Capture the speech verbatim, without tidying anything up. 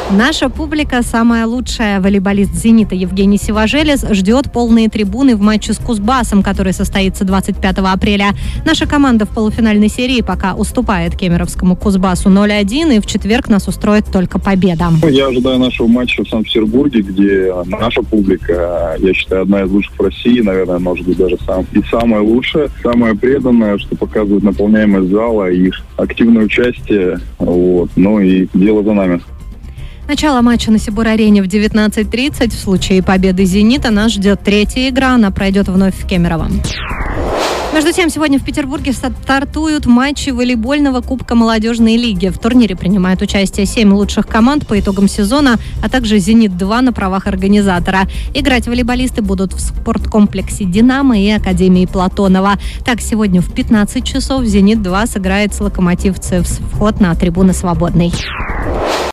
Наша публика самая лучшая. Волейболист «Зенита» Евгений Сиважелес ждет полные трибуны в матче с Кузбассом, который состоится двадцать пятого апреля. Наша команда в полуфинальной серии пока уступает кемеровскому Кузбассу ноль один, и в четверг нас устроит только победа. Я ожидаю нашего матча в Санкт-Петербурге, где наша публика, я считаю, одна из лучших в России, наверное, может быть, даже сам, и самая лучшая, самая преданная, что показывает наполняемость зала и активное участие. Вот. Ну и дело за нами. Начало матча на Сибур-арене в девятнадцать тридцать. В случае победы «Зенита» нас ждет третья игра. Она пройдет вновь в Кемерово. Между тем, сегодня в Петербурге стартуют матчи волейбольного Кубка молодежной лиги. В турнире принимают участие семь лучших команд по итогам сезона, а также «Зенит-два» на правах организатора. Играть волейболисты будут в спорткомплексе «Динамо» и Академии Платонова. Так, сегодня в пятнадцать часов «Зенит-два» сыграет с «Локомотив ЦСКА». Вход на трибуны свободный.